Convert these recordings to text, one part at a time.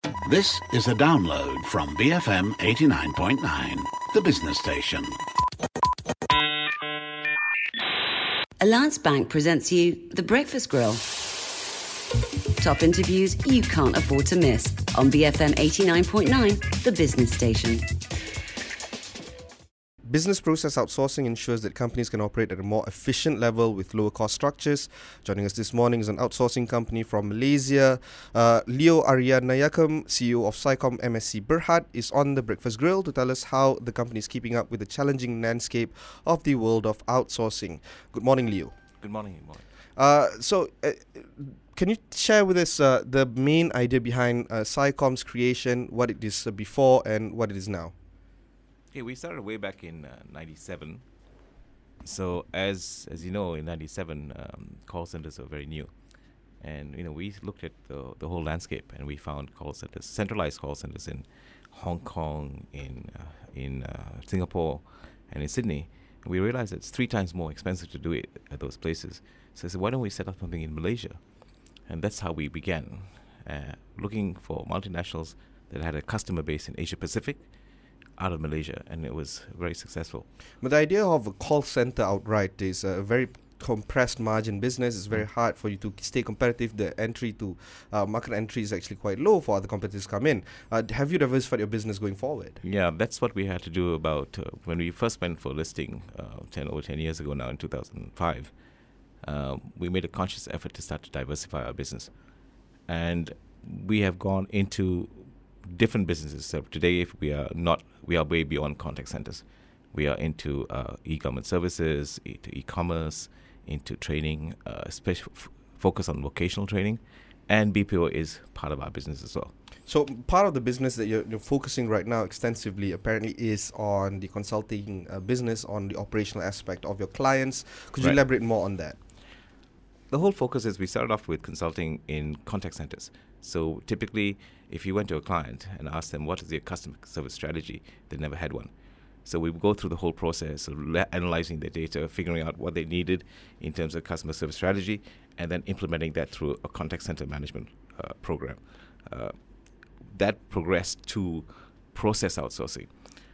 This is a download from BFM 89.9, the business station. Alliance Bank presents you The Breakfast Grill. Top interviews you can't afford to miss on BFM 89.9, the business station. Business process outsourcing ensures that companies can operate at a more efficient level with lower cost structures. Joining us this morning is an outsourcing company from Malaysia. Leo Arianayakam, CEO of Cycom MSC Berhad, is on The Breakfast Grill to tell us how the company is keeping up with the challenging landscape of the world of outsourcing. Good morning, Leo. Good morning. Can you share with us the main idea behind Cycom's creation, what it is before and what it is now? Okay, we started way back in 97. So as you know, in 97, call centers were very new. And we looked at the whole landscape, and we found call centers, centralized call centers in Hong Kong, in Singapore, and in Sydney. And we realized it's 3 times more expensive to do it at those places. So I said, why don't we set up something in Malaysia? And that's how we began, looking for multinationals that had a customer base in Asia Pacific, out of Malaysia, and it was very successful. But the idea of a call center outright is a very compressed margin business. It's very hard for you to stay competitive. The entry to market entry is actually quite low for other competitors to come in. Have you diversified your business going forward? Yeah, that's what we had to do about when we first went for listing over 10 years ago now in 2005. We made a conscious effort to start to diversify our business. And we have gone into different businesses. So today, we are way beyond contact centers. We are into e-government services, into e-commerce, into training, special focus on vocational training, and BPO is part of our business as well. So part of the business that you're focusing right now extensively apparently is on the consulting business, on the operational aspect of your clients. Could you elaborate more on that? The whole focus is we started off with consulting in contact centers. So typically, if you went to a client and asked them, what is your customer service strategy? They never had one. So we would go through the whole process of analyzing their data, figuring out what they needed in terms of customer service strategy, and then implementing that through a contact center management program. That progressed to process outsourcing.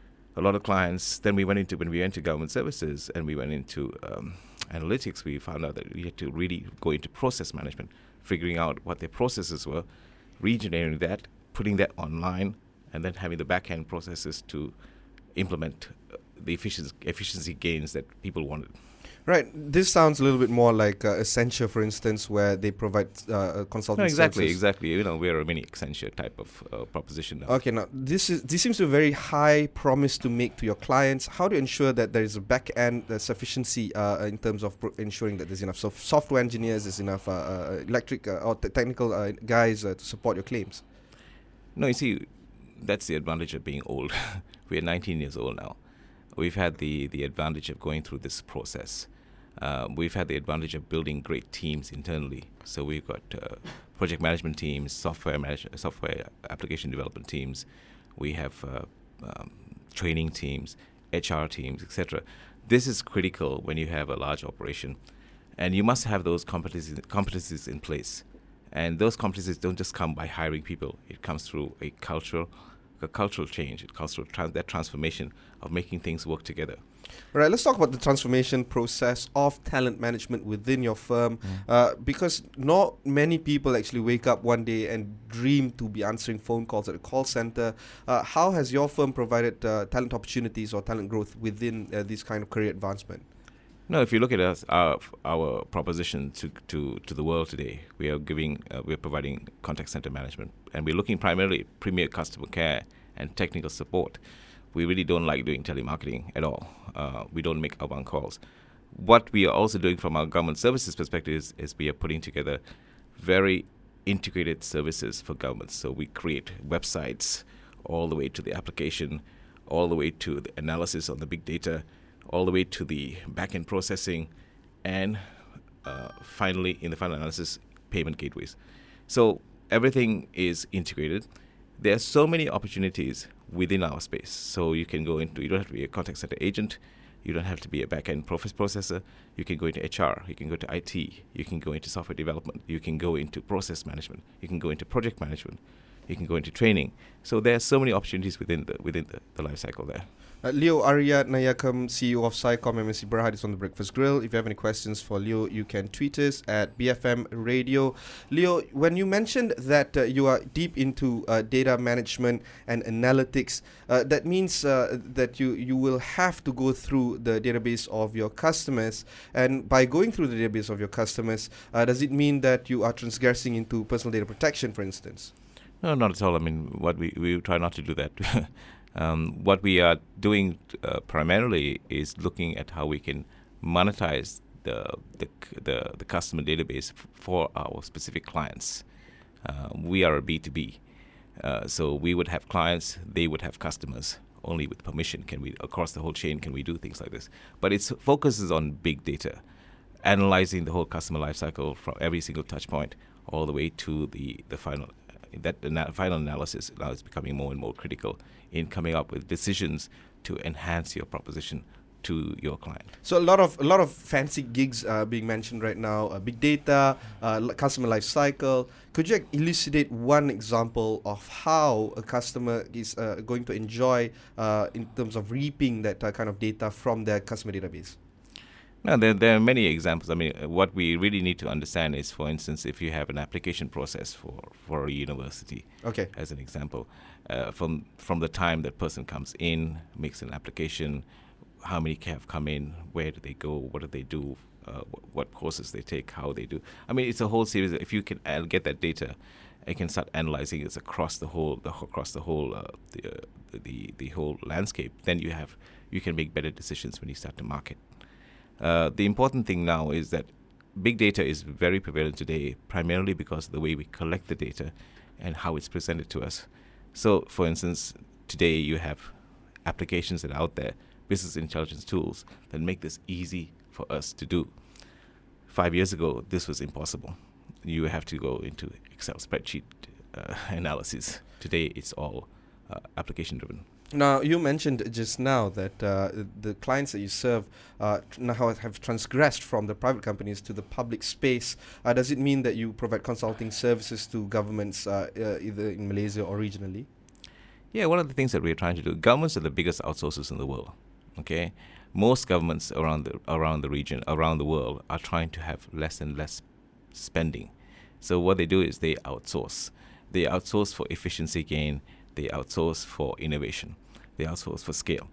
A lot of clients, then when we went to government services and we went into analytics, we found out that we had to really go into process management, figuring out what their processes were, regenerating that, putting that online, and then having the back-end processes to implement the efficiency gains that people wanted. Right. This sounds a little bit more like Accenture, for instance, where they provide consulting services. Exactly. We're a mini Accenture type of proposition now. Okay, now this seems to be a very high promise to make to your clients. How do you ensure that there is a back-end sufficiency in terms of ensuring that there's enough software engineers, there's enough electric or technical guys to support your claims? No, you see, that's the advantage of being old. We're 19 years old now. We've had the advantage of going through this process. We've had the advantage of building great teams internally. So we've got project management teams, software application development teams. We have training teams, HR teams, etc. This is critical when you have a large operation. And you must have those competencies in place. And those competencies don't just come by hiring people. It comes through a cultural change. It comes through that transformation of making things work together. All right, let's talk about the transformation process of talent management within your firm, because not many people actually wake up one day and dream to be answering phone calls at a call center. How has your firm provided talent opportunities or talent growth within this kind of career advancement? No, if you look at us, our proposition to the world today, we're providing contact center management, and we're looking primarily at premier customer care and technical support. We really don't like doing telemarketing at all. We don't make outbound calls. What we are also doing from our government services perspective is we are putting together very integrated services for governments. So we create websites all the way to the application, all the way to the analysis on the big data, all the way to the back-end processing, and finally, in the final analysis, payment gateways. So everything is integrated. There are so many opportunities within our space. So you can go into, you don't have to be a contact center agent, you don't have to be a back-end processor, you can go into HR, you can go to IT, you can go into software development, you can go into process management, you can go into project management, you can go into training. So there are so many opportunities within the life cycle there. Leo Arianayakam, CEO of Cycom MNC Berhad, is on the Breakfast Grill. If you have any questions for Leo, you can tweet us at BFM Radio. Leo, when you mentioned that you are deep into data management and analytics, that means that you will have to go through the database of your customers. And by going through the database of your customers, does it mean that you are transgressing into personal data protection, for instance? No, not at all. I mean, we try not to do that. What we are doing primarily is looking at how we can monetize the customer database for our specific clients. We are a B2B, so we would have clients, they would have customers. Only with permission can we, across the whole chain, can we do things like this. But it focuses on big data, analyzing the whole customer lifecycle from every single touch point all the way to the final. Final analysis now is becoming more and more critical in coming up with decisions to enhance your proposition to your client. So a lot of fancy gigs being mentioned right now. Big data, customer life cycle. Could you elucidate one example of how a customer is going to enjoy in terms of reaping that kind of data from their customer database? No, there are many examples. I mean, what we really need to understand is, for instance, if you have an application process for a university, okay, as an example, from the time that person comes in, makes an application, how many have come in, where do they go, what do they do, what courses they take, how they do. I mean, it's a whole series. If you can get that data, you can start analyzing it across the whole landscape. Then you can make better decisions when you start to market. The important thing now is that big data is very prevalent today, primarily because of the way we collect the data and how it's presented to us. So, for instance, today you have applications that are out there, business intelligence tools, that make this easy for us to do. 5 years ago, this was impossible. You have to go into Excel spreadsheet analysis. Today, it's all application-driven. Now, you mentioned just now that the clients that you serve now have transgressed from the private companies to the public space. Does it mean that you provide consulting services to governments either in Malaysia or regionally? Yeah, one of the things that we're trying to do, governments are the biggest outsourcers in the world. Okay, most governments around the region, around the world, are trying to have less and less spending. So what they do is they outsource. They outsource for efficiency gain. They outsource for innovation. They outsource for scale.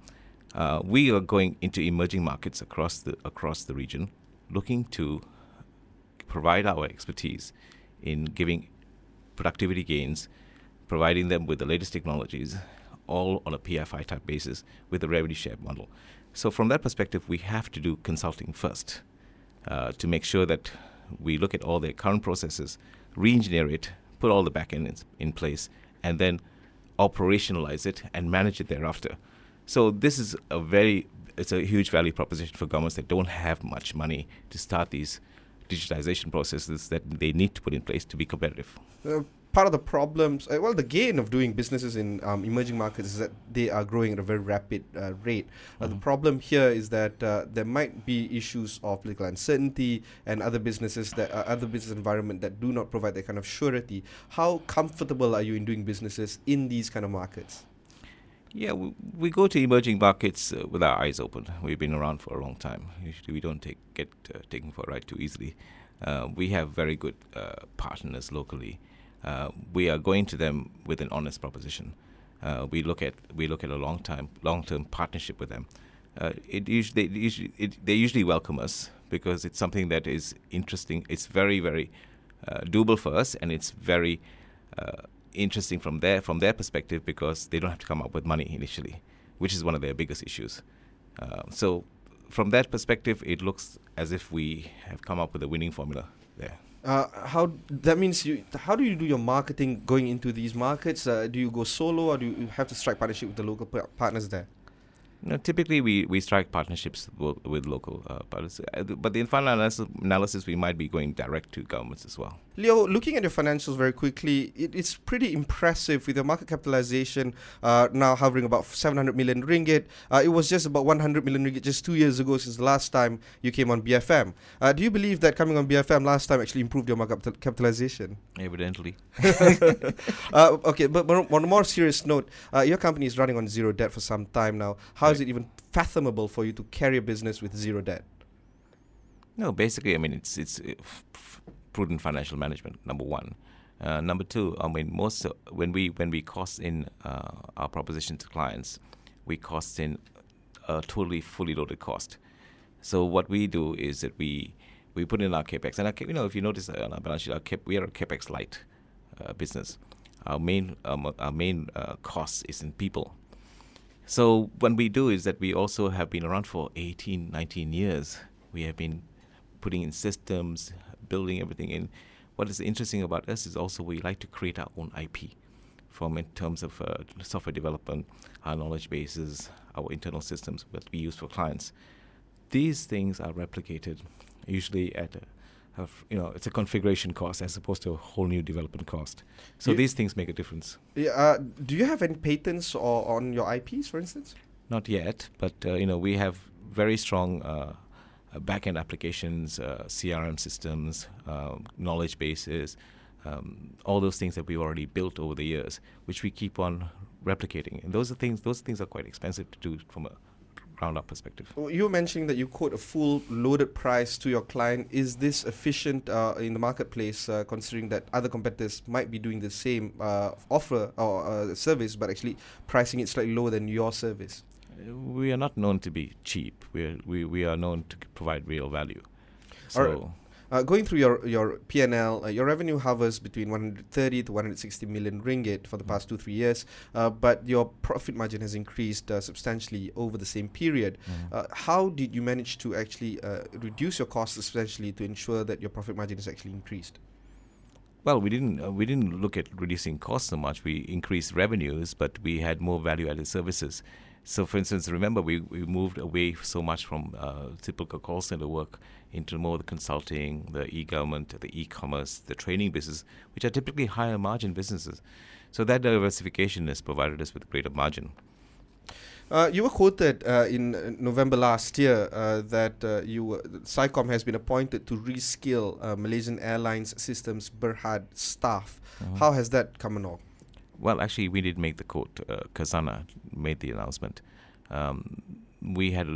We are going into emerging markets across the region, looking to provide our expertise in giving productivity gains, providing them with the latest technologies, all on a PFI type basis with a revenue share model. So from that perspective, we have to do consulting first to make sure that we look at all their current processes, re-engineer it, put all the back end in place, and then operationalize it and manage it thereafter. So this is it's a huge value proposition for governments that don't have much money to start these digitization processes that they need to put in place to be competitive. Part of the problems, the gain of doing businesses in emerging markets is that they are growing at a very rapid rate. The problem here is that there might be issues of political uncertainty and other business environment that do not provide that kind of surety. How comfortable are you in doing businesses in these kind of markets? Yeah, we go to emerging markets with our eyes open. We've been around for a long time. Usually we don't get taken for a ride too easily. We have very good partners locally. We are going to them with an honest proposition. We look at a long-term partnership with them. They usually welcome us because it's something that is interesting. It's very, very doable for us, and it's very interesting from their perspective because they don't have to come up with money initially, which is one of their biggest issues. So from that perspective, it looks as if we have come up with a winning formula there. How do you do your marketing going into these markets? Do you go solo, or do you have to strike partnership with the local partners there? Typically, we strike partnerships with local partners, but in final analysis, we might be going direct to governments as well. Leo, looking at your financials very quickly, it's pretty impressive with your market capitalization now hovering about 700 million ringgit. It was just about 100 million ringgit just 2 years ago since the last time you came on BFM. Do you believe that coming on BFM last time actually improved your market capitalization? Evidently. Okay, but on a more serious note, your company is running on zero debt for some time now. How is it even fathomable for you to carry a business with zero debt? No, basically, I mean, it's prudent financial management, number one. Number two, I mean, when we cost in our proposition to clients, we cost in a totally fully loaded cost. So what we do is that we put in our capex, and if you notice on our balance sheet, we are a capex light business. Our main cost is in people. So what we do is that we also have been around for 18, 19 years. We have been putting in systems, building everything in. What is interesting about us is also we like to create our own IP in terms of software development, our knowledge bases, our internal systems that we use for clients. These things are replicated usually at it's a configuration cost as opposed to a whole new development cost. So these things make a difference. Yeah, do you have any patents on your IPs, for instance? Not yet, but we have very strong back-end applications, CRM systems, knowledge bases, all those things that we've already built over the years, which we keep on replicating. And those things are quite expensive to do from a ground-up perspective. You were mentioning that you quote a full loaded price to your client. Is this efficient in the marketplace, considering that other competitors might be doing the same offer or service, but actually pricing it slightly lower than your service? We are not known to be cheap. We are known to provide real value. So. All right. Going through your P&L, your revenue hovers between 130 to 160 million ringgit for the past 2-3 years, but your profit margin has increased substantially over the same period. How did you manage to actually reduce your costs substantially to ensure that your profit margin is actually increased? Well, we didn't look at reducing costs so much. We increased revenues, but we had more value-added services. So, for instance, remember we moved away so much from typical call center work into more the consulting, the e-government, the e-commerce, the training business, which are typically higher margin businesses. So that diversification has provided us with greater margin. You were quoted in November last year that SICOM has been appointed to reskill Malaysian Airlines Systems Berhad staff. How has that come along? Well, actually, we did make the quote. Khazanah made the announcement. We had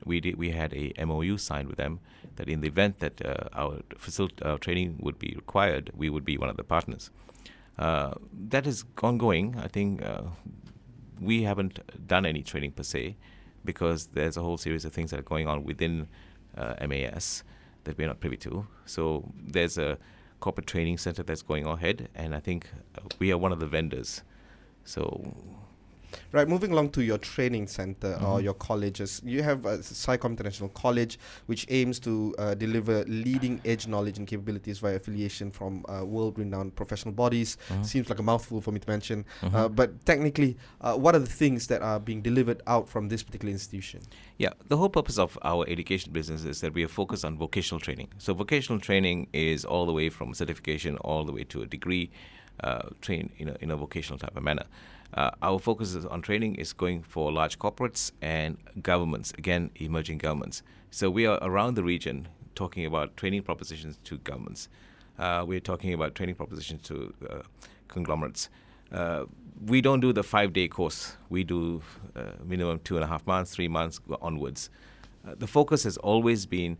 a MOU signed with them that in the event that our training would be required, we would be one of the partners. That is ongoing. I think we haven't done any training per se because there's a whole series of things that are going on within MAS that we're not privy to. So there's a corporate training center that's going ahead, and I think we are one of the vendors. So, right, moving along to your training center or your colleges, you have SICOM International College, which aims to deliver leading-edge knowledge and capabilities via affiliation from world-renowned professional bodies. Seems like a mouthful for me to mention, but technically, what are the things that are being delivered out from this particular institution? Yeah, the whole purpose of our education business is that we are focused on vocational training. So vocational training is all the way from certification all the way to a degree, trained in a vocational type of manner. Our focus on training is going for large corporates and governments, again, emerging governments. So we are around the region talking about training propositions to governments. We're talking about training propositions to conglomerates. We don't do the 5-day course. We do minimum 2.5 months, 3 months onwards. The focus has always been,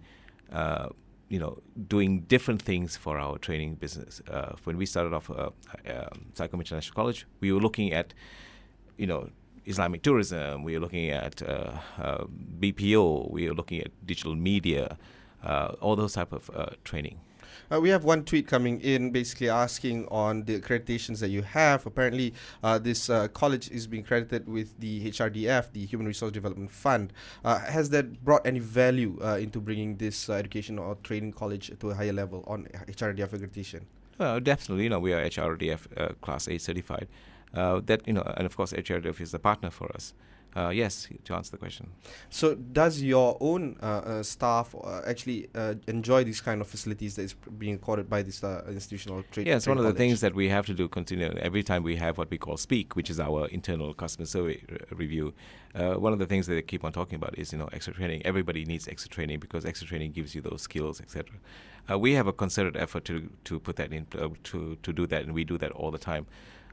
doing different things for our training business. When we started off SICOM International College, we were looking at, Islamic tourism. We were looking at BPO. We were looking at digital media. All those type of training. We have one tweet coming in basically asking on the accreditations that you have. Apparently, this college is being credited with the HRDF, the Human Resource Development Fund. Has that brought any value into bringing this education or training college to a higher level on HRDF accreditation? Well, definitely. We are HRDF Class A certified. That and of course HRF is a partner for us. Yes, to answer the question. So, does your own staff actually enjoy these kind of facilities that is being accorded by this institutional trade? Yeah, it's one of the college? things that we have to do continually. Every time we have what we call Speak, which is our internal customer survey review, one of the things that they keep on talking about is extra training. Everybody needs extra training because extra training gives you those skills, etc. We have a concerted effort to put that in to do that, and we do that all the time.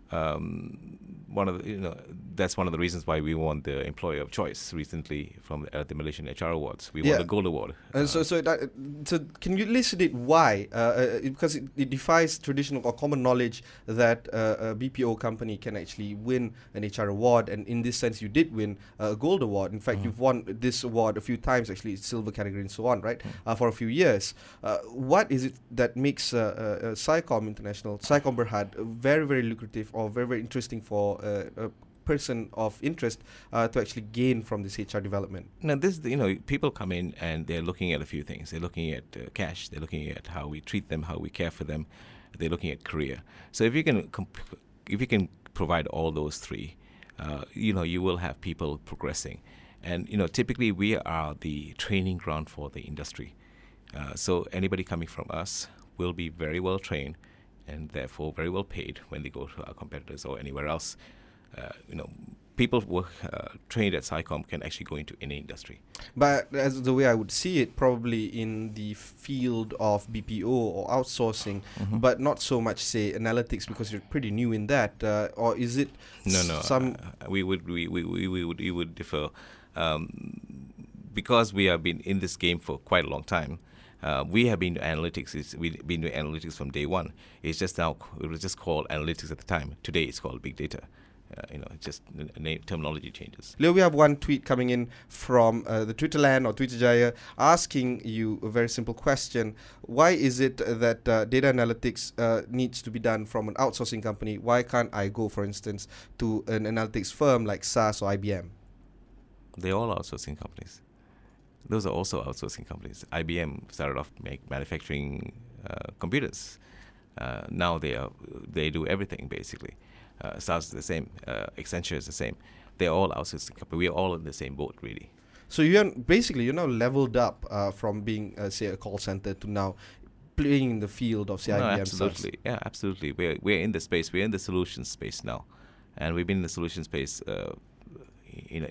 That's one of the reasons why we won the Employer of Choice recently from the Malaysian HR Awards. We won the Gold Award. So can you elucidate why? Because it defies traditional or common knowledge that a BPO company can actually win an HR award, and in this sense, you did win a Gold Award. In fact, you've won this award a few times, actually, silver category and so on, right? For a few years. What is it that makes Cycom International, Cycom Berhad, very, very lucrative or very, very interesting for a person of interest to actually gain from this HR development? Now, people come in and they're looking at a few things. They're looking at cash. They're looking at how we treat them, how we care for them. They're looking at career. So if you can provide all those three, you will have people progressing. And typically we are the training ground for the industry. So anybody coming from us will be very well trained and therefore very well paid when they go to our competitors or anywhere else. People who are trained at Cycom can actually go into any industry. But as the way I would see it, probably in the field of BPO or outsourcing, but not so much, say, analytics, because you're pretty new in that. Or is it we would differ. Because we have been in this game for quite a long time. We have been doing analytics. We've been doing analytics from day one. It was just called analytics at the time. Today it's called big data. Just terminology changes. Leo, we have one tweet coming in from the Twitter land or Twitter Jaya asking you a very simple question. Why is it that data analytics needs to be done from an outsourcing company? Why can't I go, for instance, to an analytics firm like SAS or IBM? They're all outsourcing companies. Those are also outsourcing companies. IBM started off manufacturing computers. Now they do everything basically. SAS is the same. Accenture is the same. They're all outsourcing companies. We're all in the same boat, really. So you're now leveled up from being, say, a call center to now playing in the field of, say, IBM. Absolutely. SAS. Yeah, absolutely. We're in the space. We're in the solution space now, and we've been in the solution space in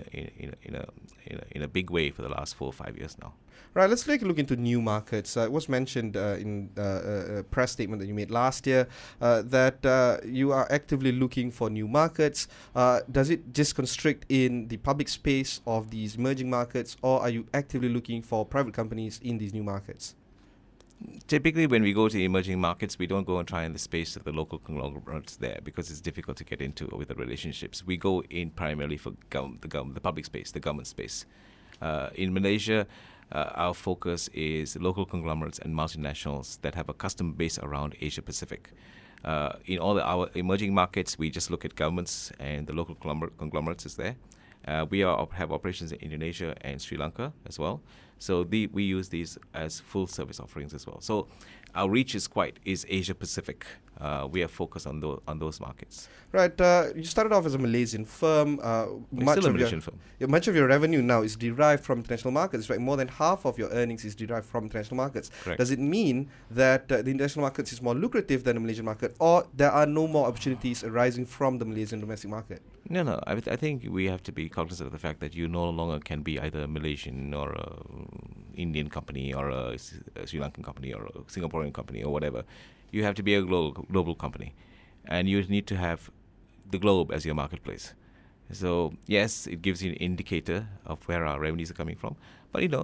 a big way for the last 4 or 5 years now. Right, let's take a look into new markets. It was mentioned in a press statement that you made last year that you are actively looking for new markets. Does it just constrict in the public space of these emerging markets, or are you actively looking for private companies in these new markets? Typically, when we go to emerging markets, we don't go and try in the space of the local conglomerates there because it's difficult to get into with the relationships. We go in primarily for the public space, the government space. In Malaysia, our focus is local conglomerates and multinationals that have a customer base around Asia Pacific. In all our emerging markets, we just look at governments and the local conglomerates is there. We have operations in Indonesia and Sri Lanka as well. So we use these as full service offerings as well. So our reach is Asia Pacific. We are focused on those markets. Right. You started off as a Malaysian firm. Still a Malaysian firm. Much of your revenue now is derived from international markets. Right. More than half of your earnings is derived from international markets. Correct. Does it mean that the international markets is more lucrative than the Malaysian market, or there are no more opportunities arising from the Malaysian domestic market? No. I think we have to be cognizant of the fact that you no longer can be either a Malaysian or a Indian company or a Sri Lankan company or a Singaporean company or whatever. You have to be a global company, and you need to have the globe as your marketplace. So yes, it gives you an indicator of where our revenues are coming from. But if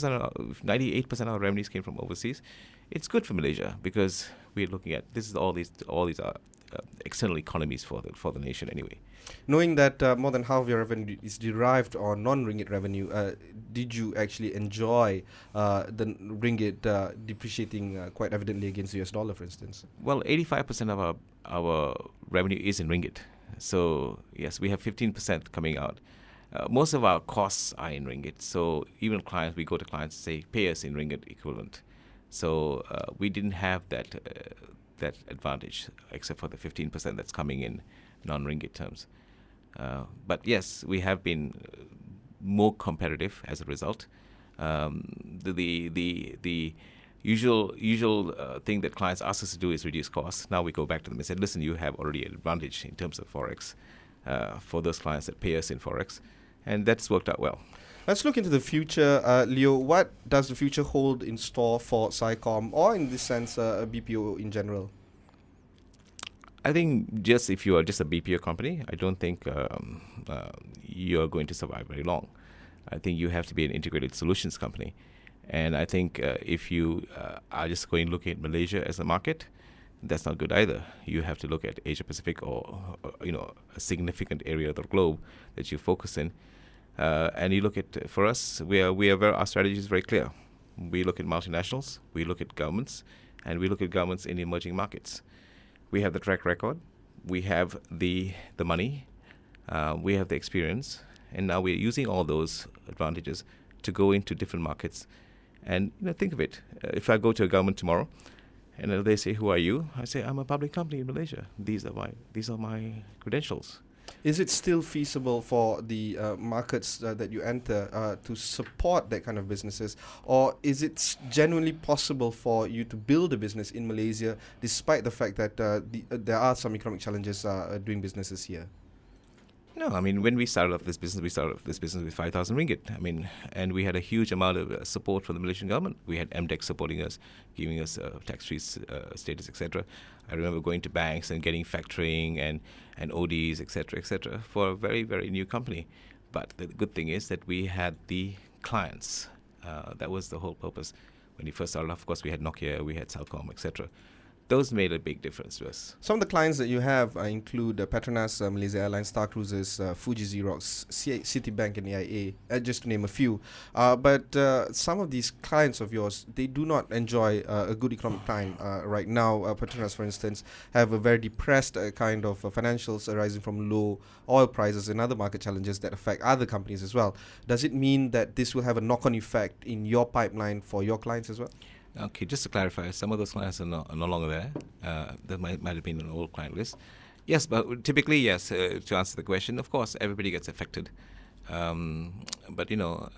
98% of our revenues came from overseas, it's good for Malaysia because we're looking at all these are external economies for the nation anyway. Knowing that more than half of your revenue is derived on non-ringgit revenue, did you actually enjoy the ringgit depreciating quite evidently against the US dollar, for instance? Well, 85% of our revenue is in ringgit. So yes, we have 15% coming out. Most of our costs are in ringgit. So even we go to clients and say, pay us in ringgit equivalent. So we didn't have that advantage, except for the 15% that's coming in non-ringgit terms. But yes, we have been more competitive as a result. The usual thing that clients ask us to do is reduce costs. Now we go back to them and say, listen, you have already an advantage in terms of Forex for those clients that pay us in Forex. And that's worked out well. Let's look into the future. Leo, what does the future hold in store for Cycom, or in this sense, BPO in general? I think just if you are just a BPO company, I don't think you are going to survive very long. I think you have to be an integrated solutions company. And I think if you are just going looking at Malaysia as a market, that's not good either. You have to look at Asia Pacific or a significant area of the globe that you focus in. And you look at, for us, our strategy is very clear. We look at multinationals, we look at governments, and we look at governments in emerging markets. We have the track record, we have the money, we have the experience, and now we're using all those advantages to go into different markets. And think of it, if I go to a government tomorrow, and they say, "Who are you?" I say, "I'm a public company in Malaysia. These are my credentials." Is it still feasible for the markets that you enter to support that kind of businesses, or is it genuinely possible for you to build a business in Malaysia despite the fact that there are some economic challenges doing businesses here? No, I mean, when we started off this business, with 5,000 ringgit. I mean, and we had a huge amount of support from the Malaysian government. We had MDEC supporting us, giving us tax-free status, etc. I remember going to banks and getting factoring and ODs, etc., for a very, very new company. But the good thing is that we had the clients. That was the whole purpose. When we first started off, of course, we had Nokia, we had Celcom, etc. Those made a big difference to us. Some of the clients that you have include Petronas, Malaysia Airlines, Star Cruises, Fuji Xerox, Citibank and AIA, just to name a few. But some of these clients of yours, they do not enjoy a good economic time right now. Petronas, for instance, have a very depressed kind of financials arising from low oil prices and other market challenges that affect other companies as well. Does it mean that this will have a knock-on effect in your pipeline for your clients as well? Okay, just to clarify, some of those clients are no longer there. That might have been an old client list. Yes, but typically, yes, to answer the question, of course, everybody gets affected. But,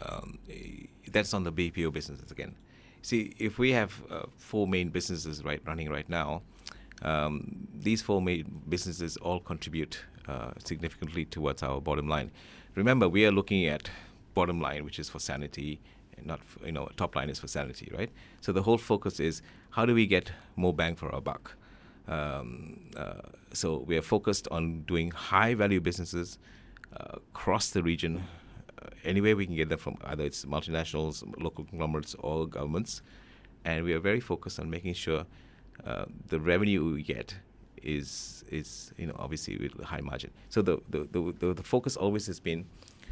that's on the BPO businesses again. See, if we have 4 main businesses running right now, these 4 main businesses all contribute significantly towards our bottom line. Remember, we are looking at bottom line, which is for sanity, not top line is for sanity, right? So the whole focus is how do we get more bang for our buck? So we are focused on doing high value businesses across the region, anywhere we can get them from, either it's multinationals, local conglomerates, or governments, and we are very focused on making sure the revenue we get is obviously with a high margin. So the focus always has been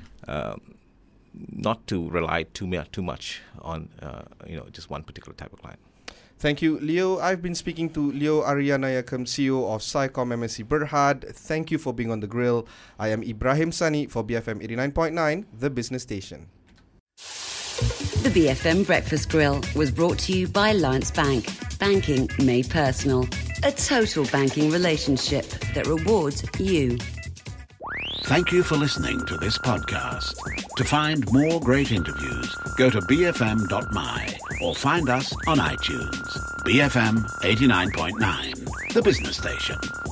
not to rely too much on just one particular type of client. Thank you, Leo. I've been speaking to Leo Arianayakam, CEO of Cycom MSC Berhad. Thank you for being on the grill. I am Ibrahim Sani for BFM 89.9, the business station. The BFM Breakfast Grill was brought to you by Alliance Bank. Banking made personal. A total banking relationship that rewards you. Thank you for listening to this podcast. To find more great interviews, go to bfm.my or find us on iTunes. BFM 89.9, the business station.